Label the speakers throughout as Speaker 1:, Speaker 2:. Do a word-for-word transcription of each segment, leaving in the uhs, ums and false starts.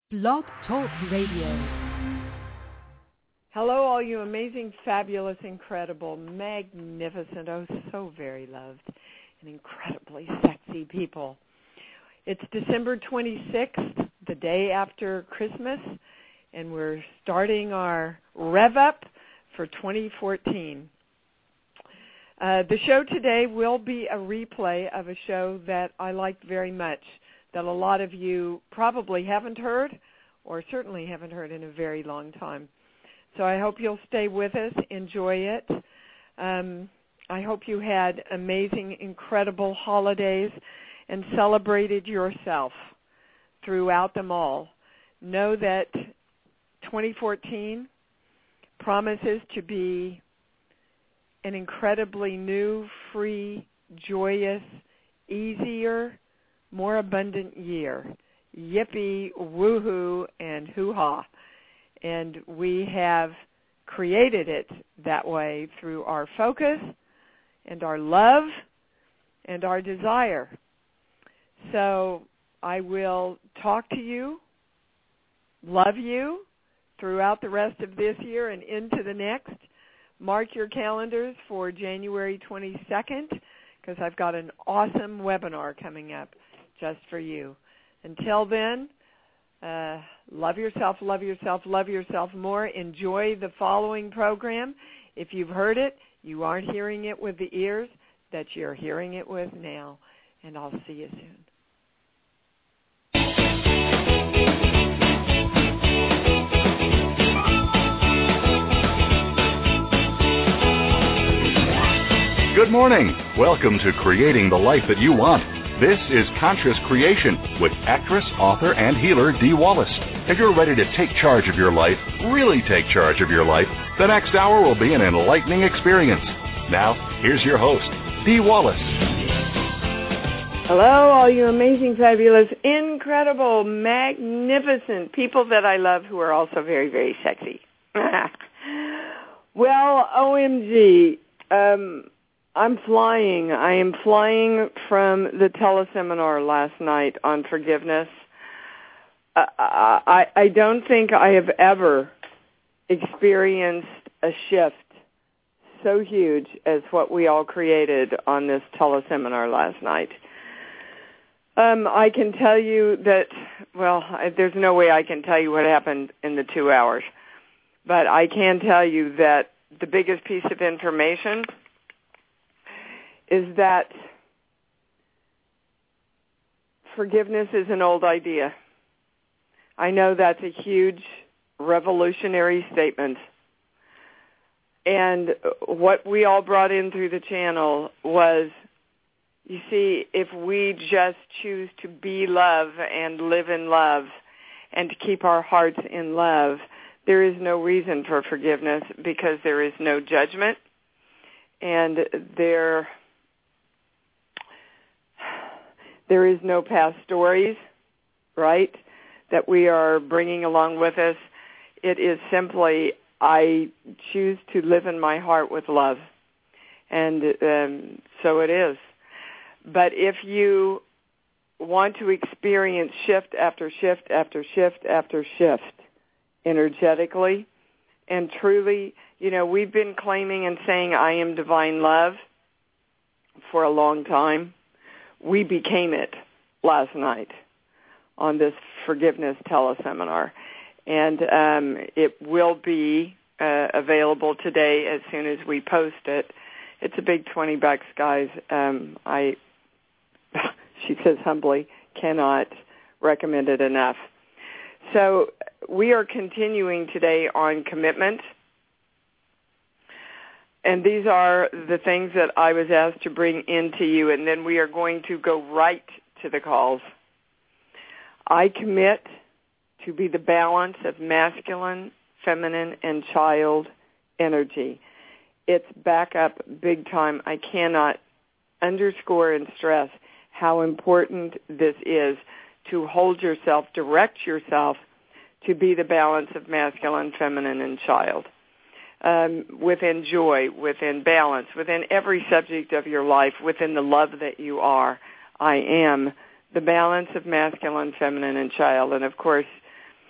Speaker 1: Blog Talk Radio.
Speaker 2: Hello, all you amazing, fabulous, incredible, magnificent, oh, so very loved, and incredibly sexy people. It's December twenty-sixth, the day after Christmas, and we're starting our rev-up for twenty fourteen. Uh, the show today will be a replay of a show that I liked very much, that a lot of you probably haven't heard, or certainly haven't heard in a very long time. So I hope you'll stay with us, enjoy it. Um, I hope you had amazing, incredible holidays and celebrated yourself throughout them all. Know that twenty fourteen promises to be an incredibly new, free, joyous, easier, more abundant year. Yippee, woohoo, and hoo-ha. And we have created it that way through our focus and our love and our desire. So I will talk to you, love you throughout the rest of this year and into the next. Mark your calendars for January twenty-second, because I've got an awesome webinar coming up just for you. Until then, uh, love yourself, love yourself, love yourself more. Enjoy the following program. If you've heard it, you aren't hearing it with the ears that you're hearing it with now. And I'll see you soon.
Speaker 3: Good morning. Welcome to Creating the Life That You Want. This is Conscious Creation with actress, author, and healer Dee Wallace. If you're ready to take charge of your life, really take charge of your life, the next hour will be an enlightening experience. Now, here's your host, Dee Wallace.
Speaker 2: Hello, all you amazing, fabulous, incredible, magnificent people that I love who are also very, very sexy. Well, O M G, um... I'm flying. I am flying from the teleseminar last night on forgiveness. Uh, I, I don't think I have ever experienced a shift so huge as what we all created on this teleseminar last night. Um, I can tell you that, well, I, there's no way I can tell you what happened in the two hours, but I can tell you that the biggest piece of information is that forgiveness is an old idea. I know that's a huge revolutionary statement. And what we all brought in through the channel was, you see, if we just choose to be love and live in love and to keep our hearts in love, there is no reason for forgiveness because there is no judgment and there... There is no past stories, right, that we are bringing along with us. It is simply, I choose to live in my heart with love. And um, so it is. But if you want to experience shift after shift after shift after shift energetically and truly, you know, we've been claiming and saying I am divine love for a long time. We became it last night on this forgiveness teleseminar, and um, it will be uh, available today as soon as we post it. It's a big twenty bucks, guys. Um, I, she says humbly, cannot recommend it enough. So we are continuing today on commitment. And these are the things that I was asked to bring into you, and then we are going to go right to the calls. I commit to be the balance of masculine, feminine, and child energy. It's back up big time. I cannot underscore and stress how important this is to hold yourself, direct yourself to be the balance of masculine, feminine, and child. Um, within joy, within balance, within every subject of your life, within the love that you are. I am the balance of masculine, feminine, and child. And, of course,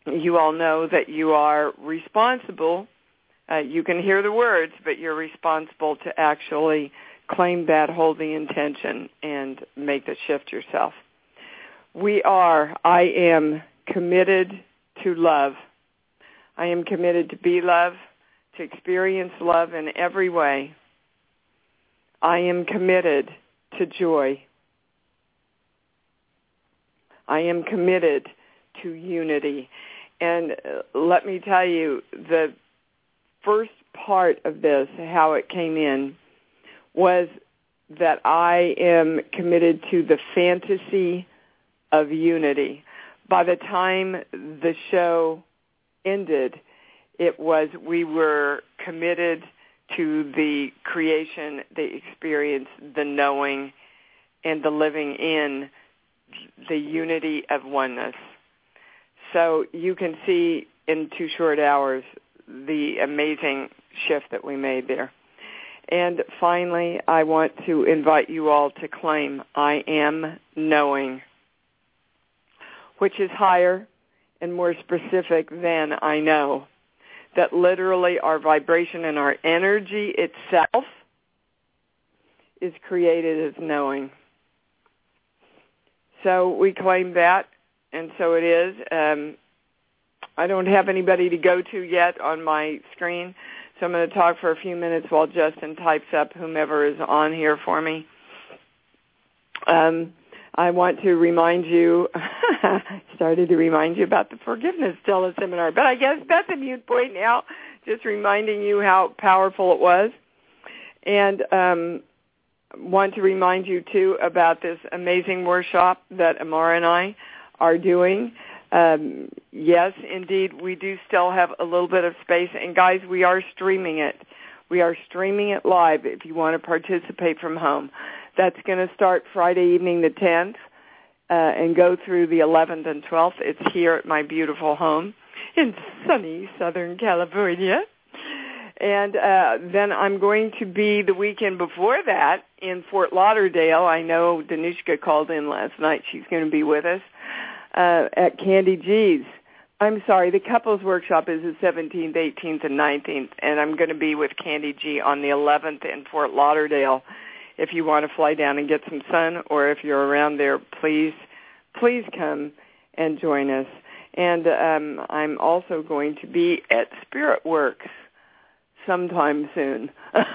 Speaker 4: you all know that you are responsible. Uh, you can hear the words, but you're responsible to actually claim that, hold the intention, and make the shift yourself. We are, I am committed to love. I am committed to be love, to experience love in every way. I am committed to joy. I am committed to unity. And uh, let me tell you, the first part of this, how it came in, was that I am committed to the fantasy of unity. By the time the show ended, it was we were committed to the creation, the experience, the knowing, and the living in the unity of oneness. So you can see in two short hours the amazing shift that we made there. And finally, I want to invite you all to claim I am knowing, which is higher and more specific than I know. That literally our vibration and our energy itself is created as knowing. So we claim that, and so it is. Um, I don't have anybody to go to yet on my screen, so I'm going to talk for a few minutes while Justin types up whomever is on here for me. Um, I want to remind you, started to remind you about the Forgiveness Teleseminar, but I guess that's a mute point now, just reminding you how powerful it was. And um, want to remind you, too, about this amazing workshop that Amara and I are doing. Um, yes, indeed, we do still have a little bit of space. And, guys, we are streaming it. We are streaming it live if you want to participate from home. That's going to start Friday evening the tenth uh, and go through the eleventh and twelfth. It's here at my beautiful home in sunny Southern California. And uh, then I'm going to be the weekend before that in Fort Lauderdale. I know Danushka called in last night. She's going to be with us uh, at Candy G's. I'm sorry, the couples workshop is the seventeenth, eighteenth, and nineteenth, and I'm going to be with Candy G on the eleventh in Fort Lauderdale. If you want to fly down and get some sun, or if you're around there, please, please come and join us. And um, I'm also going to be at Spirit Works sometime soon.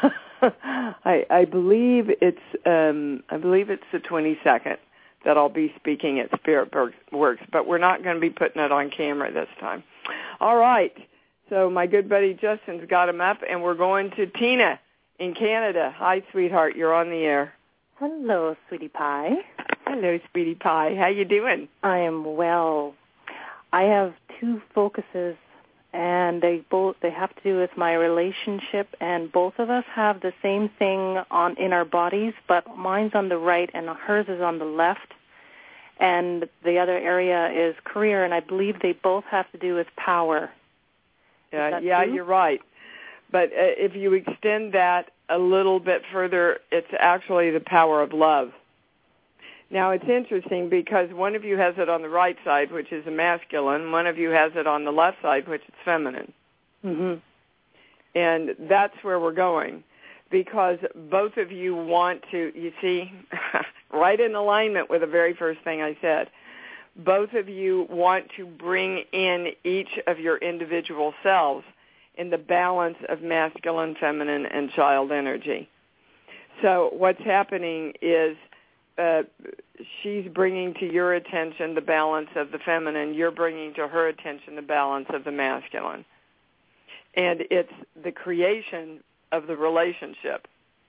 Speaker 4: I, I believe it's um, I believe it's the twenty-second that I'll be speaking at Spirit Works, but we're not going to be putting it on camera this time. All right. So my good buddy Justin's got him up, and we're going to Tina in Canada. Hi, sweetheart. You're on the air.
Speaker 5: Hello, sweetie pie.
Speaker 4: Hello, sweetie pie. How you doing?
Speaker 5: I am well. I have two focuses, and they both they have to do with my relationship, and both of us have the same thing on in our bodies, but mine's on the right and hers is on the left, and the other area is career, and I believe they both have to do with power.
Speaker 4: Yeah, yeah,
Speaker 5: true?
Speaker 4: You're right. But uh, if you extend that a little bit further, it's actually the power of love. Now, it's interesting because one of you has it on the right side, which is a masculine. One of you has it on the left side, which is feminine.
Speaker 5: Mm-hmm.
Speaker 4: And that's where we're going, because both of you want to, you see, right in alignment with the very first thing I said, both of you want to bring in each of your individual selves in the balance of masculine, feminine, and child energy. So what's happening is uh, she's bringing to your attention the balance of the feminine. You're bringing to her attention the balance of the masculine. And it's the creation of the relationship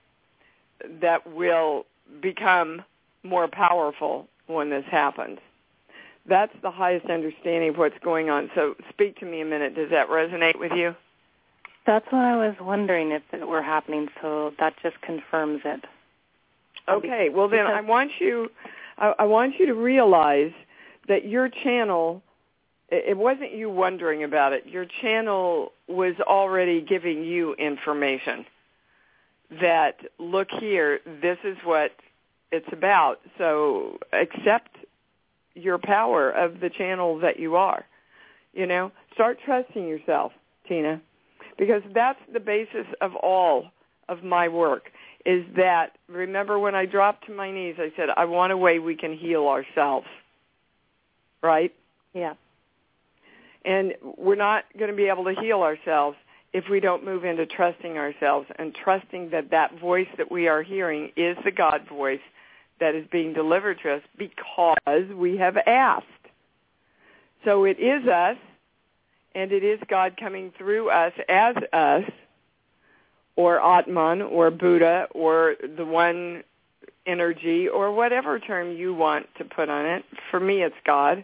Speaker 4: that will become more powerful when this happens. That's the highest understanding of what's going on. So speak to me a minute. Does that resonate with you?
Speaker 5: That's what I was wondering if it were happening, so that just confirms it.
Speaker 4: Okay, well then I want you I, I want you to realize that your channel, it wasn't you wondering about it. Your channel was already giving you information that, look here, this is what it's about. So accept your power of the channel that you are. You know, start trusting yourself, Tina, because that's the basis of all of my work, is that, remember when I dropped to my knees, I said, I want a way we can heal ourselves, right?
Speaker 5: Yeah.
Speaker 4: And we're not going to be able to heal ourselves if we don't move into trusting ourselves and trusting that that voice that we are hearing is the God voice that is being delivered to us because we have asked. So it is us, and it is God coming through us as us, or Atman, or Buddha, or the one energy, or whatever term you want to put on it. For me, it's God.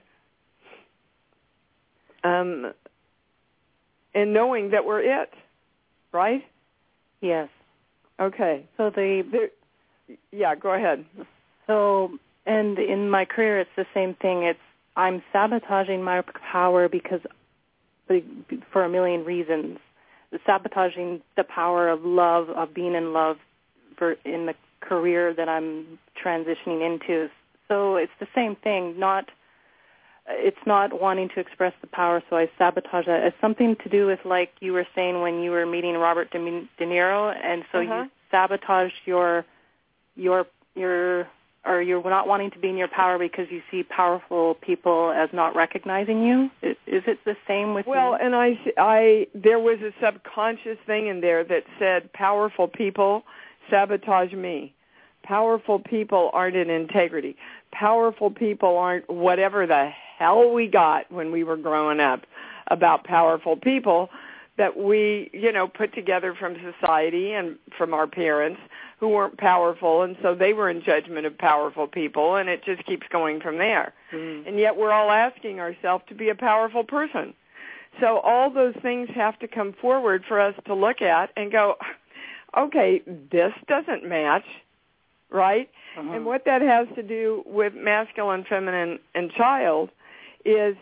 Speaker 4: Um, and knowing that we're it, right?
Speaker 5: Yes.
Speaker 4: Okay.
Speaker 5: So the...
Speaker 4: There, yeah, go ahead.
Speaker 5: So, and in my career, it's the same thing. It's I'm sabotaging my power because, for a million reasons, sabotaging the power of love, of being in love, for in the career that I'm transitioning into. So it's the same thing. Not, it's not wanting to express the power. So I sabotage that. It's something to do with, like you were saying when you were meeting Robert De, De Niro, and so uh-huh. you sabotage your your your. or you're not wanting to be in your power because you see powerful people as not recognizing you? Is, is it the same with
Speaker 4: well,
Speaker 5: you?
Speaker 4: and I, I, there was a subconscious thing in there that said powerful people sabotage me. Powerful people aren't in integrity. Powerful people aren't whatever the hell we got when we were growing up about powerful people that we, you know, put together from society and from our parents who weren't powerful, and so they were in judgment of powerful people, and it just keeps going from there. Mm. And yet we're all asking ourselves to be a powerful person. So all those things have to come forward for us to look at and go, okay, this doesn't match, right? Uh-huh. And what that has to do with masculine, feminine, and child is,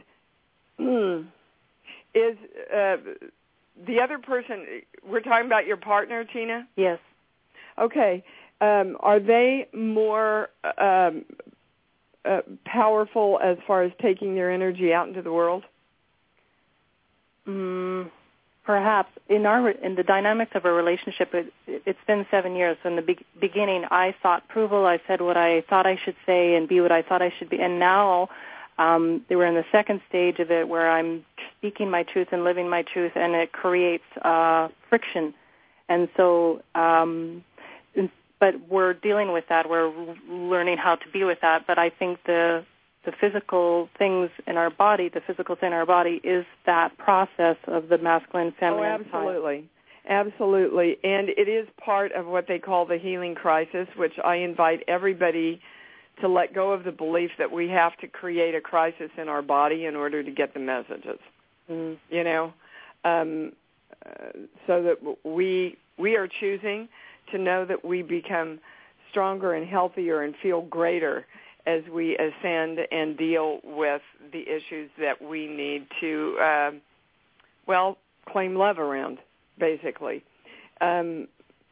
Speaker 4: is uh, the other person, we're talking about your partner, Tina?
Speaker 5: Yes.
Speaker 4: Okay, um, are they more um, uh, powerful as far as taking their energy out into the world?
Speaker 5: Mm, perhaps. In our in the dynamics of a relationship, it, it's been seven years. So in the be- beginning, I sought approval. I said what I thought I should say and be what I thought I should be. And now um, they were in the second stage of it where I'm speaking my truth and living my truth, and it creates uh, friction. And so... Um, But we're dealing with that. We're learning how to be with that. But I think the the physical things in our body, the physical thing in our body, is that process of the masculine, feminine.
Speaker 4: Oh, absolutely. Type. Absolutely. And it is part of what they call the healing crisis, which I invite everybody to let go of the belief that we have to create a crisis in our body in order to get the messages. Mm. You know, um, uh, so that we we are choosing to know that we become stronger and healthier and feel greater as we ascend and deal with the issues that we need to, uh, well, claim love around, basically. Um,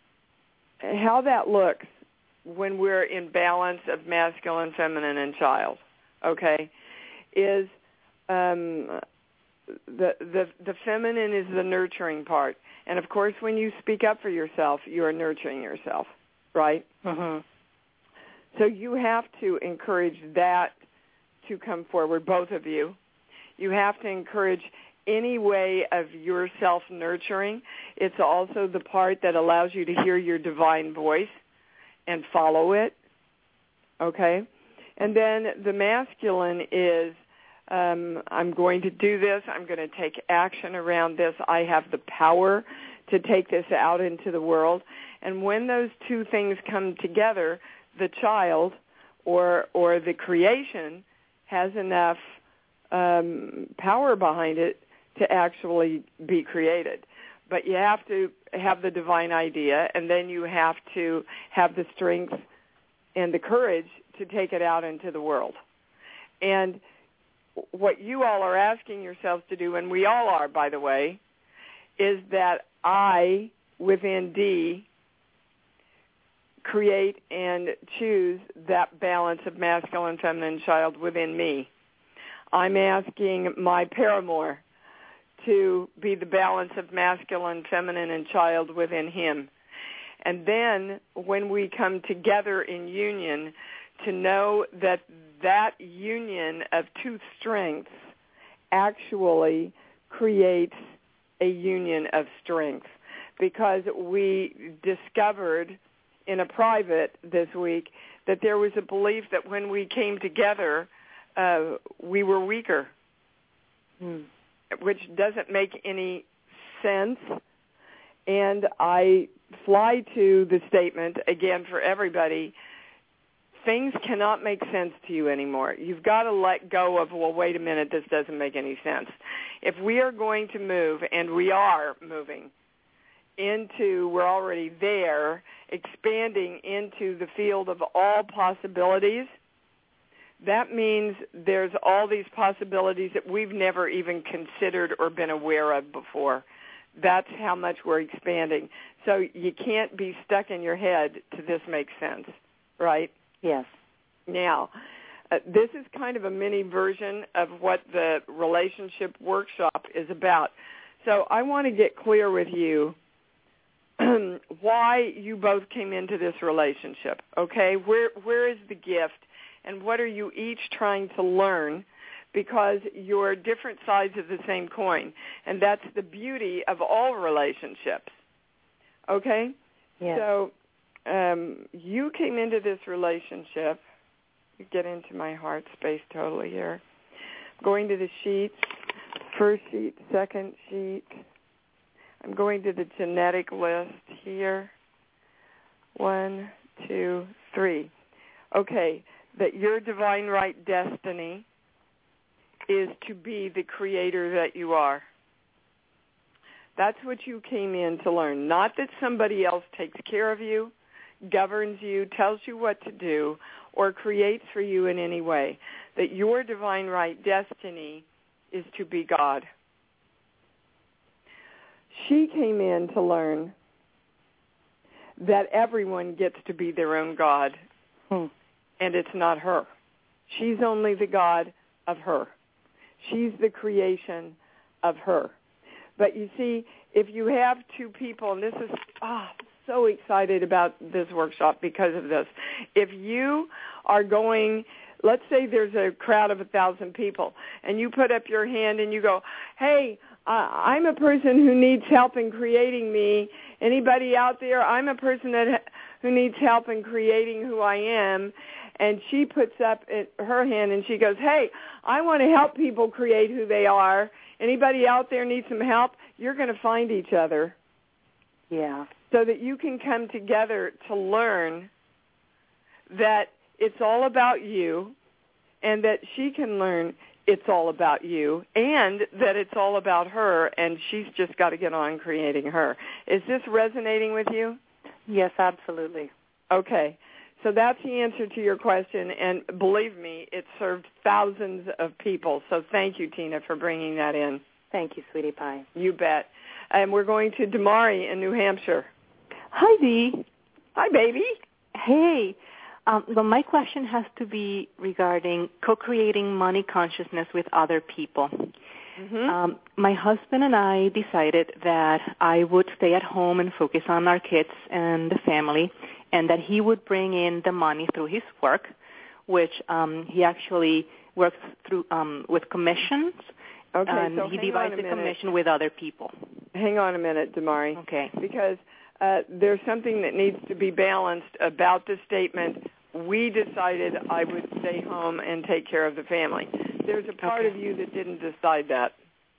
Speaker 4: how that looks when we're in balance of masculine, feminine, and child, okay, is um, the, the the feminine is the nurturing part. And, of course, when you speak up for yourself, you are nurturing yourself, right?
Speaker 5: Mm-hmm.
Speaker 4: So you have to encourage that to come forward, both of you. You have to encourage any way of your self-nurturing. It's also the part that allows you to hear your divine voice and follow it, okay? And then the masculine is, Um, I'm going to do this. I'm going to take action around this. I have the power to take this out into the world. And when those two things come together, the child or or the creation has enough um, power behind it to actually be created. But you have to have the divine idea, and then you have to have the strength and the courage to take it out into the world. And what you all are asking yourselves to do, and we all are, by the way, is that I, within D, create and choose that balance of masculine, feminine, child within me. I'm asking my paramour to be the balance of masculine, feminine, and child within him. And then when we come together in union, to know that that union of two strengths actually creates a union of strength. Because we discovered in a private this week that there was a belief that when we came together, uh, we were weaker, hmm. which doesn't make any sense. And I fly to the statement, again, for everybody, things cannot make sense to you anymore. You've got to let go of, well, wait a minute, this doesn't make any sense. If we are going to move, and we are moving, into, we're already there, expanding into the field of all possibilities, that means there's all these possibilities that we've never even considered or been aware of before. That's how much we're expanding. So you can't be stuck in your head to this makes sense, right?
Speaker 5: Yes.
Speaker 4: Now, uh, this is kind of a mini version of what the relationship workshop is about. So I want to get clear with you why you both came into this relationship, okay? Where where is the gift, and what are you each trying to learn? Because you're different sides of the same coin, and that's the beauty of all relationships, okay?
Speaker 5: Yes.
Speaker 4: So um, you came into this relationship. You get into my heart space totally here. Going to the sheets, first sheet, second sheet. I'm going to the genetic list here. One, two, three. Okay, that your divine right destiny is to be the creator that you are. That's what you came in to learn. Not that somebody else takes care of you, governs you, tells you what to do, or creates for you in any way. That your divine right destiny is to be God. She came in to learn that everyone gets to be their own God, hmm. and it's not her. She's only the God of her. She's the creation of her. But you see, if you have two people, and this is, ah, oh, so excited about this workshop because of this. If you are going, let's say there's a crowd of a thousand people, and you put up your hand and you go, hey, uh, I'm a person who needs help in creating me. Anybody out there? I'm a person that who needs help in creating who I am. And she puts up her hand and she goes, hey, I want to help people create who they are. Anybody out there need some help? You're going to find each other.
Speaker 5: Yeah.
Speaker 4: So that you can come together to learn that it's all about you, and that she can learn it's all about you, and that it's all about her, and she's just got to get on creating her. Is this resonating with you?
Speaker 5: Yes, absolutely.
Speaker 4: Okay. So that's the answer to your question, and believe me, it served thousands of people. So thank you, Tina, for bringing that in.
Speaker 5: Thank you, sweetie pie.
Speaker 4: You bet. And we're going to Damari in New Hampshire.
Speaker 6: Hi, Dee.
Speaker 4: Hi, baby.
Speaker 6: Hey. Um, well, my question has to be regarding co-creating money consciousness with other people.
Speaker 4: Mm-hmm.
Speaker 6: Um, my husband and I decided that I would stay at home and focus on our kids and the family, and that he would bring in the money through his work, which um, he actually works through um, with commissions.
Speaker 4: Okay,
Speaker 6: and
Speaker 4: so
Speaker 6: he
Speaker 4: hang
Speaker 6: divides
Speaker 4: on a
Speaker 6: the
Speaker 4: minute.
Speaker 6: commission with other people.
Speaker 4: Hang on a minute, Damari.
Speaker 6: Okay.
Speaker 4: Because uh, there's something that needs to be balanced about the statement, we decided I would stay home and take care of the family. There's a part
Speaker 6: okay.
Speaker 4: of you that didn't decide that.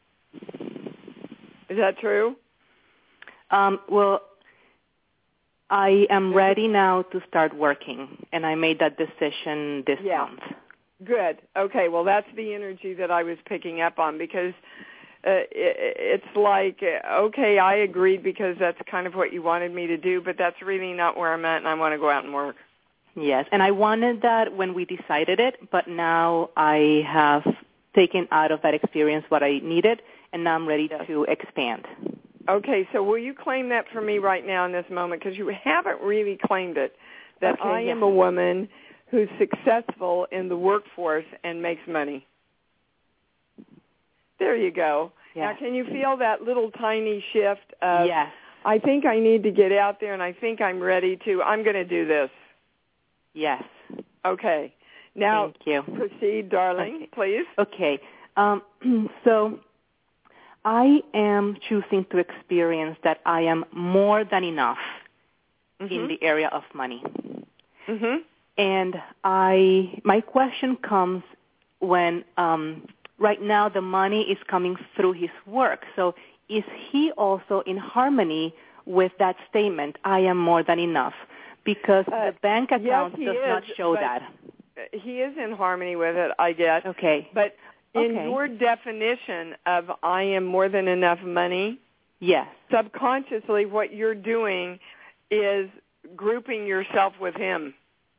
Speaker 4: Is that true?
Speaker 6: Um, well, I am ready now to start working, and I made that decision this
Speaker 4: yeah.
Speaker 6: month.
Speaker 4: Good. Okay, well, that's the energy that I was picking up on, because uh, it, it's like, okay, I agreed because that's kind of what you wanted me to do, but that's really not where I'm at, and I want to go out and work.
Speaker 6: Yes, and I wanted that when we decided it, but now I have taken out of that experience what I needed, and now I'm ready
Speaker 4: yes.
Speaker 6: to expand.
Speaker 4: Okay, so will you claim that for me right now in this moment, because you haven't really claimed it, that
Speaker 6: okay,
Speaker 4: I
Speaker 6: yes.
Speaker 4: am a woman who's successful in the workforce and makes money. There you go.
Speaker 6: Yes.
Speaker 4: Now, can you feel that little tiny shift of,
Speaker 6: yes.
Speaker 4: I think I need to get out there and I think I'm ready to, I'm going to do this.
Speaker 6: Yes.
Speaker 4: Okay. Now,
Speaker 6: Thank you.
Speaker 4: proceed, darling,
Speaker 6: okay.
Speaker 4: please.
Speaker 6: Okay. Um, so I am choosing to experience that I am more than enough mm-hmm. in the area of money.
Speaker 4: Mm-hmm.
Speaker 6: And I, my question comes when um, right now the money is coming through his work. So is he also in harmony with that statement, I am more than enough? Because
Speaker 4: uh,
Speaker 6: the bank account
Speaker 4: yes,
Speaker 6: does
Speaker 4: is,
Speaker 6: not show that.
Speaker 4: He is in harmony with it, I get.
Speaker 6: Okay.
Speaker 4: But in
Speaker 6: okay.
Speaker 4: your definition of I am more than enough money,
Speaker 6: yes.
Speaker 4: subconsciously what you're doing is grouping yourself with him.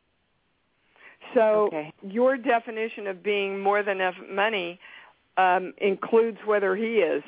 Speaker 4: So
Speaker 6: okay.
Speaker 4: your definition of being more than enough money um, includes whether he is.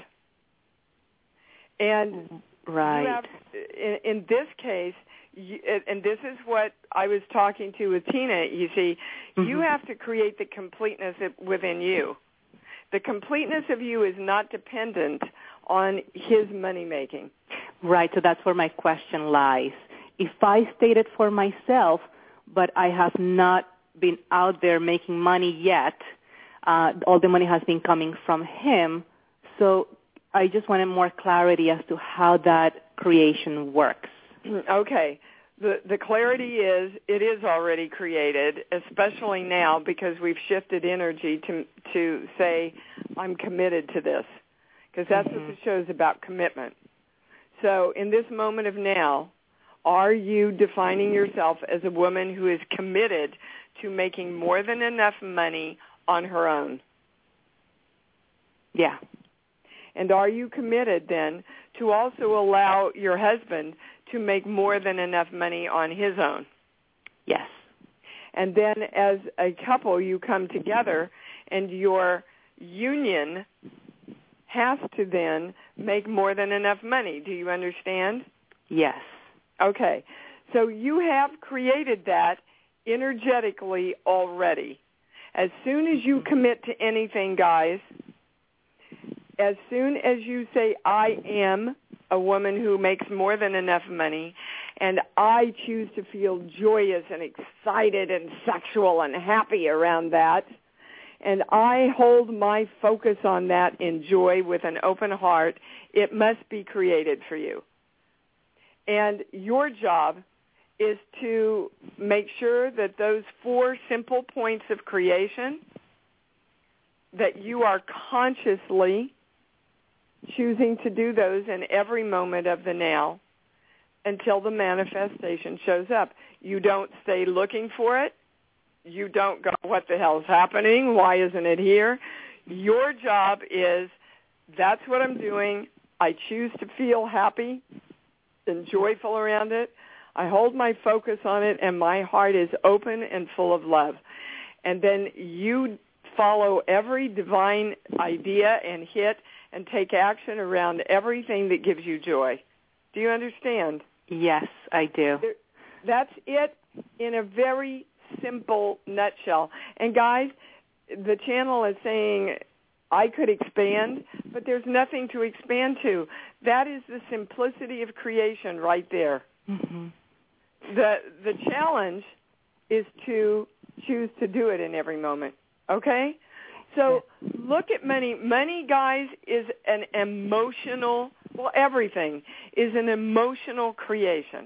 Speaker 4: And
Speaker 6: right.
Speaker 4: you have, in, in this case, you, and this is what I was talking to with Tina, you see, mm-hmm. you have to create the completeness within you. The completeness of you is not dependent on his money-making.
Speaker 6: Right, so that's where my question lies. If I state it for myself, but I have not been out there making money yet, uh, all the money has been coming from him, so I just wanted more clarity as to how that creation works.
Speaker 4: Okay. The the clarity is it is already created, especially now because we've shifted energy to to say I'm committed to this, because that's mm-hmm. what the show's about, commitment. So in this moment of now, are you defining yourself as a woman who is committed to making more than enough money on her own?
Speaker 6: Yeah.
Speaker 4: And are you committed then to also allow your husband to make more than enough money on his own?
Speaker 6: Yes.
Speaker 4: And then as a couple, you come together and your union has to then make more than enough money. Do you understand?
Speaker 6: Yes.
Speaker 4: Okay. So you have created that energetically already. As soon as you commit to anything, guys, as soon as you say, I am a woman who makes more than enough money, and I choose to feel joyous and excited and sexual and happy around that, and I hold my focus on that in joy with an open heart, it must be created for you. And your job is to make sure that those four simple points of creation, that you are consciously choosing to do those in every moment of the now until the manifestation shows up. You don't stay looking for it. You don't go, what the hell's happening? Why isn't it here? Your job is, that's what I'm doing. I choose to feel happy and joyful around it. I hold my focus on it, and my heart is open and full of love. And then you follow every divine idea and hit and take action around everything that gives you joy. Do you understand?
Speaker 6: Yes, I do.
Speaker 4: That's it in a very simple nutshell. And guys, the channel is saying I could expand, but there's nothing to expand to. That is the simplicity of creation right there.
Speaker 6: Mm-hmm.
Speaker 4: The the challenge is to choose to do it in every moment, okay? So look at money. Money, guys, is an emotional, well, everything is an emotional creation.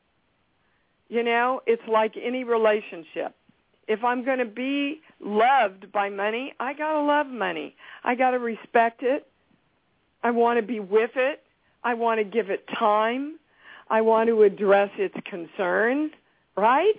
Speaker 4: You know, it's like any relationship. If I'm going to be loved by money, I got to love money. I got to respect it. I want to be with it. I want to give it time. I want to address its concerns, right?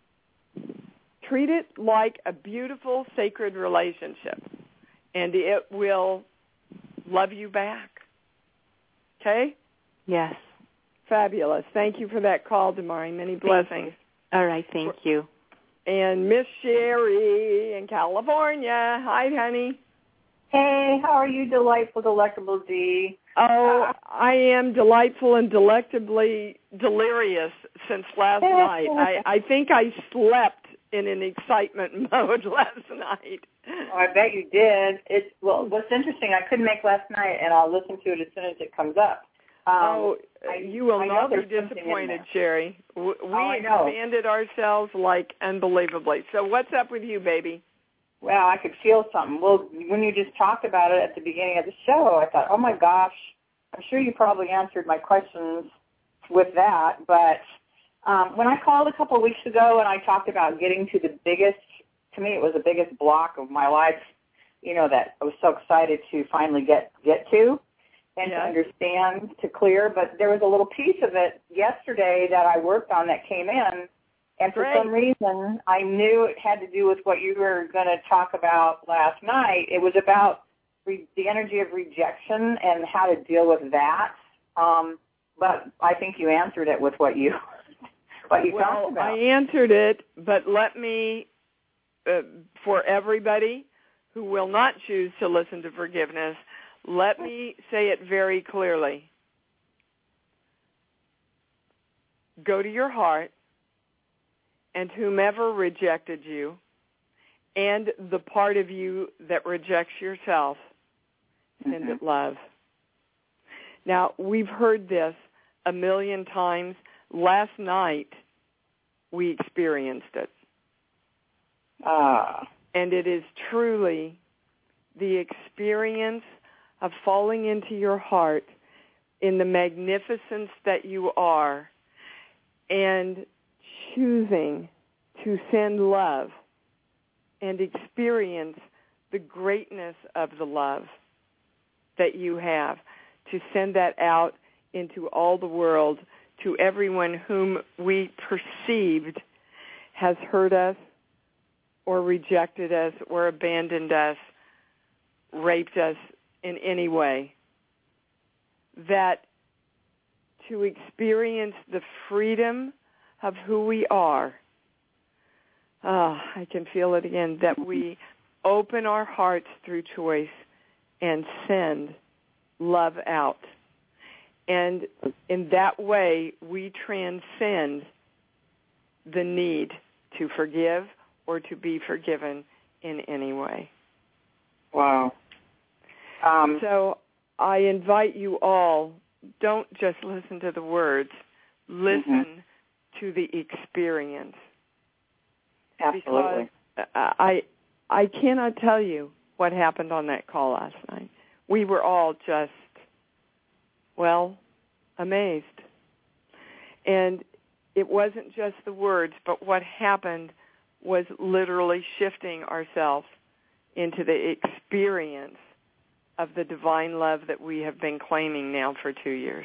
Speaker 4: Treat it like a beautiful, sacred relationship, and it will love you back. Okay?
Speaker 6: Yes.
Speaker 4: Fabulous. Thank you for that call, Damari. Many blessings.
Speaker 6: All right, thank you.
Speaker 4: And Miss Sherry in California. Hi, honey.
Speaker 7: Hey, how are you, delightful, delectable D?
Speaker 4: Oh, I am delightful and delectably delirious since last night. I, I think I slept in an excitement mode last night.
Speaker 7: Oh, I bet you did. It's well. What's interesting, I couldn't make last night, and I'll listen to it as soon as it comes up. Um,
Speaker 4: oh,
Speaker 7: I,
Speaker 4: you will
Speaker 7: I
Speaker 4: not be disappointed, Sherry. We
Speaker 7: oh,
Speaker 4: expanded ourselves like unbelievably. So what's up with you, baby?
Speaker 7: Well, I could feel something. Well, when you just talked about it at the beginning of the show, I thought, oh, my gosh, I'm sure you probably answered my questions with that. But um, when I called a couple of weeks ago and I talked about getting to the biggest, to me it was the biggest block of my life, you know, that I was so excited to finally get, get to and
Speaker 4: yes.
Speaker 7: to understand, to clear. But there was a little piece of it yesterday that I worked on that came in. And for
Speaker 4: Great.
Speaker 7: some reason, I knew it had to do with what you were going to talk about last night. It was about re- the energy of rejection and how to deal with that. Um, but I think you answered it with what you what you
Speaker 4: well,
Speaker 7: talked about.
Speaker 4: I answered it, but let me, uh, for everybody who will not choose to listen to forgiveness, let me say it very clearly. Go to your heart. And whomever rejected you, and the part of you that rejects yourself, send
Speaker 7: mm-hmm.
Speaker 4: it love. Now, we've heard this a million times. Last night, we experienced it.
Speaker 7: Ah.
Speaker 4: And it is truly the experience of falling into your heart in the magnificence that you are and choosing to send love and experience the greatness of the love that you have, to send that out into all the world, to everyone whom we perceived has hurt us or rejected us or abandoned us, raped us in any way. That to experience the freedom of who we are. Oh, I can feel it again, that we open our hearts through choice and send love out. And in that way, we transcend the need to forgive or to be forgiven in any way.
Speaker 7: Wow. Um,
Speaker 4: so I invite you all, don't just listen to the words, listen mm-hmm. to the experience.
Speaker 7: Absolutely.
Speaker 4: Because I I cannot tell you what happened on that call last night. We were all just, well, amazed. And it wasn't just the words, but what happened was literally shifting ourselves into the experience of the divine love that we have been claiming now for two years.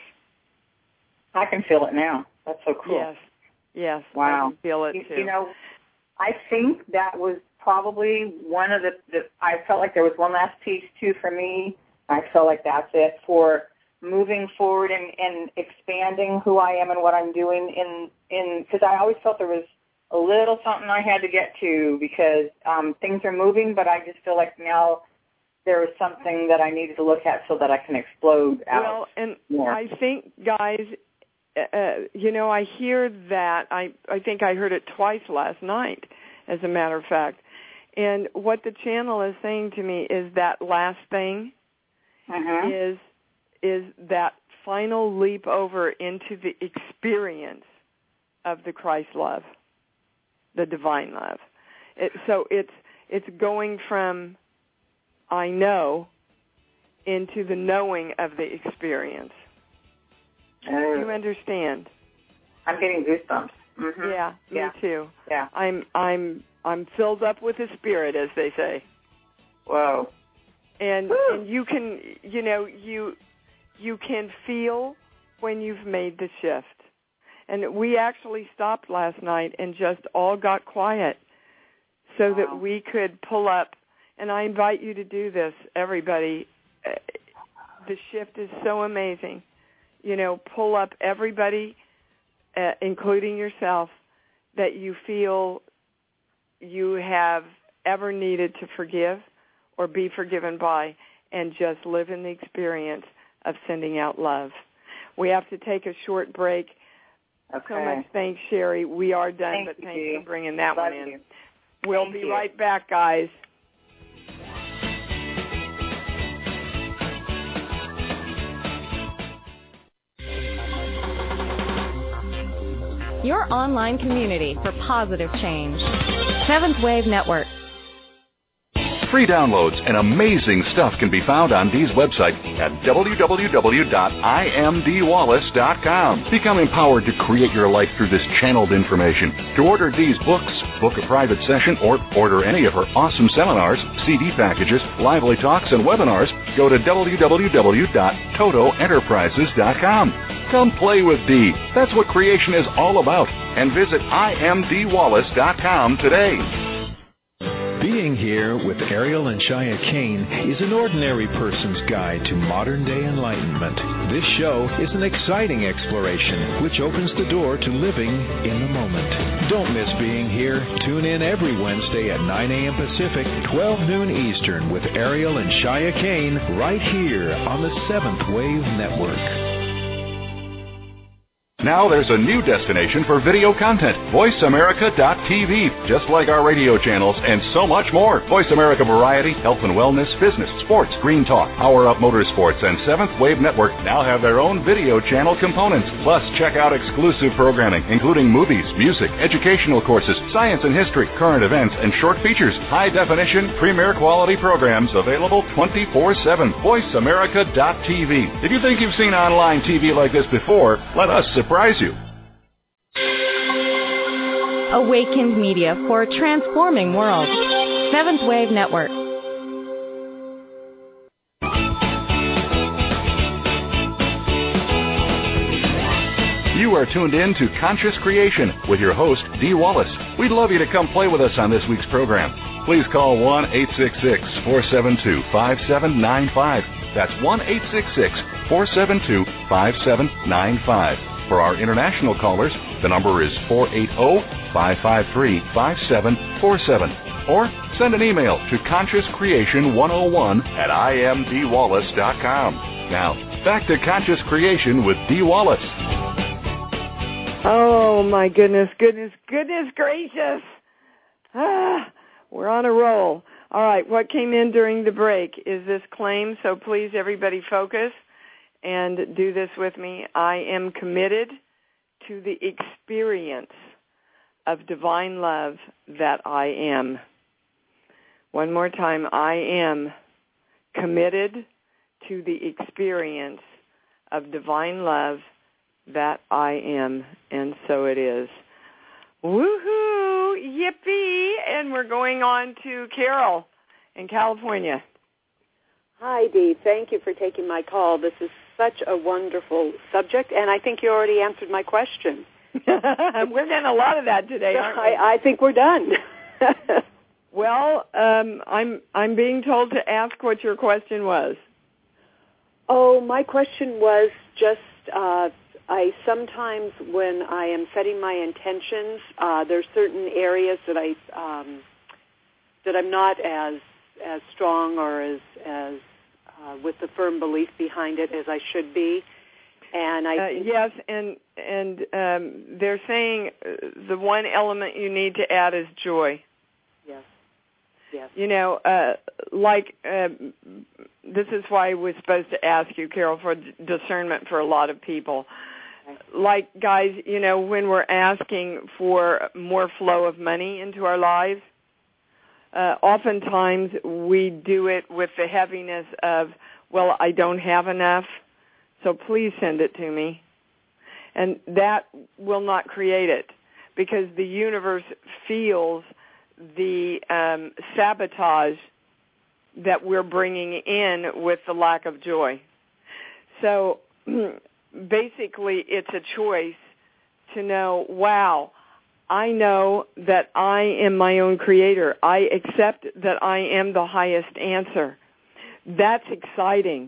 Speaker 7: I can feel it now. That's so cool.
Speaker 4: Yes. Yes,
Speaker 7: wow.
Speaker 4: I can feel it
Speaker 7: you,
Speaker 4: too.
Speaker 7: You know, I think that was probably one of the, the, I felt like there was one last piece too for me. I felt like that's it for moving forward and, and expanding who I am and what I'm doing in, in, because I always felt there was a little something I had to get to because um, things are moving, but I just feel like now there was something that I needed to look at so that I can explode out
Speaker 4: Well, and
Speaker 7: more.
Speaker 4: I think, guys, uh, you know, I hear that. I, I think I heard it twice last night, as a matter of fact. And what the channel is saying to me is that last thing
Speaker 7: uh-huh.
Speaker 4: is is that final leap over into the experience of the Christ love, the divine love. It, so it's it's going from I know into the knowing of the experience.
Speaker 7: Uh,
Speaker 4: Do you understand?
Speaker 7: I'm getting goosebumps. Mm-hmm.
Speaker 4: Yeah,
Speaker 7: yeah,
Speaker 4: me too.
Speaker 7: Yeah,
Speaker 4: I'm I'm I'm filled up with the Spirit, as they say.
Speaker 7: Whoa.
Speaker 4: And
Speaker 7: Woo.
Speaker 4: and you can you know you you can feel when you've made the shift. And we actually stopped last night and just all got quiet so
Speaker 7: wow.
Speaker 4: that we could pull up. And I invite you to do this, everybody. The shift is so amazing. You know, pull up everybody, uh, including yourself, that you feel you have ever needed to forgive or be forgiven by, and just live in the experience of sending out love. We have to take a short break.
Speaker 7: Okay.
Speaker 4: So much thanks, Sherry. We are done,
Speaker 7: Thank
Speaker 4: but
Speaker 7: you,
Speaker 4: thanks
Speaker 7: Dee.
Speaker 4: for bringing that
Speaker 7: Love
Speaker 4: one in.
Speaker 7: you.
Speaker 4: We'll
Speaker 7: Thank
Speaker 4: be
Speaker 7: you.
Speaker 4: right back, guys.
Speaker 8: Your online community for positive change. Seventh Wave Network.
Speaker 3: Free downloads and amazing stuff can be found on Dee's website at w w w dot i am dee wallace dot com. Become empowered to create your life through this channeled information. To order Dee's books, book a private session, or order any of her awesome seminars, C D packages, lively talks, and webinars, go to w w w dot toto enterprises dot com. Come play with Dee. That's what creation is all about. And visit i am dee wallace dot com today.
Speaker 9: Being Here with Ariel and Shia Kane is an ordinary person's guide to modern-day enlightenment. This show is an exciting exploration which opens the door to living in the moment. Don't miss Being Here. Tune in every Wednesday at nine a.m. Pacific, twelve noon Eastern with Ariel and Shia Kane right here on the Seventh Wave Network.
Speaker 3: Now there's a new destination for video content, voice america dot t v. Just like our radio channels and so much more. Voice America Variety, Health and Wellness, Business, Sports, Green Talk, Power Up Motorsports, and Seventh Wave Network now have their own video channel components. Plus, check out exclusive programming, including movies, music, educational courses, science and history, current events, and short features. High definition, premier quality programs available twenty-four seven. voice america dot t v. If you think you've seen online T V like this before, let us surprise you.
Speaker 8: Awakened Media for a transforming world. Seventh Wave Network.
Speaker 3: You are tuned in to Conscious Creation with your host, Dee Wallace. We'd love you to come play with us on this week's program. Please call one eight six six, four seven two, five seven nine five. That's one eight six six, four seven two, five seven nine five. For our international callers, the number is four eight zero, five five three, five seven four seven. Or send an email to conscious creation one oh one at i am dee wallace dot com. Now, back to Conscious Creation with Dee Wallace.
Speaker 4: Oh, my goodness, goodness, goodness gracious. Ah, we're on a roll. All right, what came in during the break is this claim, so please, everybody, focus and do this with me. I am committed to the experience of divine love that I am. One more time. I am committed to the experience of divine love that I am. And so it is. Woohoo! Yippee! And we're going on to Carol in California.
Speaker 10: Hi, Dee. Thank you for taking my call. This is such a wonderful subject, and I think you already answered my question.
Speaker 4: We're getting a lot of that today, aren't we?
Speaker 10: I, I think we're done.
Speaker 4: Well, um, I'm I'm being told to ask what your question was.
Speaker 10: Oh, my question was just uh, I sometimes when I am setting my intentions, uh, there's certain areas that I um, that I'm not as as strong or as as Uh, with the firm belief behind it as I should be, and I
Speaker 4: uh,
Speaker 10: think
Speaker 4: yes, and and um, they're saying uh, the one element you need to add is joy.
Speaker 10: Yes, yes.
Speaker 4: You know, uh, like uh, this is why I was supposed to ask you, Carol, for discernment for a lot of people. Okay. Like guys, you know, when we're asking for more flow of money into our lives. Uh, oftentimes we do it with the heaviness of, well, I don't have enough, so please send it to me. And that will not create it because the universe feels the um, sabotage that we're bringing in with the lack of joy. So basically it's a choice to know, wow, I know that I am my own creator. I accept that I am the highest answer. That's exciting.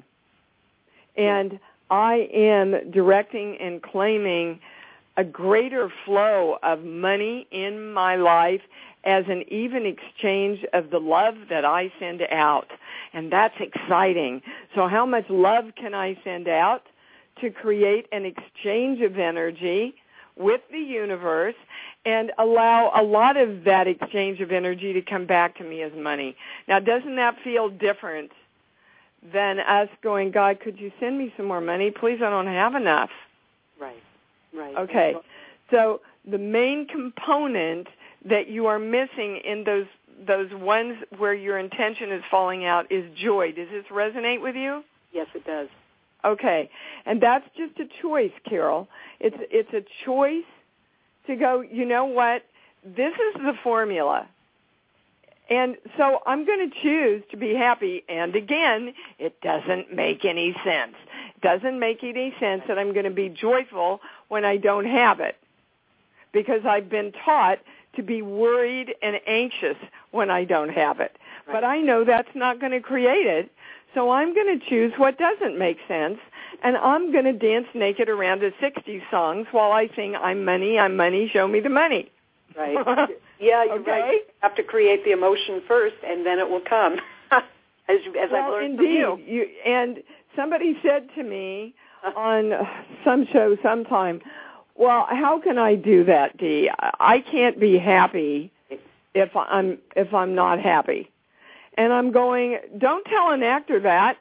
Speaker 4: And I am directing and claiming a greater flow of money in my life as an even exchange of the love that I send out. And that's exciting. So how much love can I send out to create an exchange of energy with the universe and allow a lot of that exchange of energy to come back to me as money. Now, doesn't that feel different than us going, God, could you send me some more money? Please, I don't have enough.
Speaker 10: Right, right.
Speaker 4: Okay, so the main component that you are missing in those those ones where your intention is falling out is joy. Does this resonate with you?
Speaker 10: Yes, it does.
Speaker 4: Okay, and that's just a choice, Carol. It's it's a choice to go, you know what, this is the formula. And so I'm going to choose to be happy. And again, it doesn't make any sense. It doesn't make any sense that I'm going to be joyful when I don't have it, because I've been taught to be worried and anxious when I don't have it. Right. But I know that's not going to create it. So I'm going to choose what doesn't make sense, and I'm going to dance naked around the sixties songs while I sing, I'm money, I'm money, show me the money.
Speaker 10: Right. Yeah, you're
Speaker 4: okay.
Speaker 10: right. You have to create the emotion first, and then it will come, as, you, as
Speaker 4: well,
Speaker 10: I've learned
Speaker 4: indeed.
Speaker 10: from you.
Speaker 4: you. And somebody said to me on some show sometime, well, how can I do that, Dee? I can't be happy if I'm if I'm not happy. And I'm going, don't tell an actor that,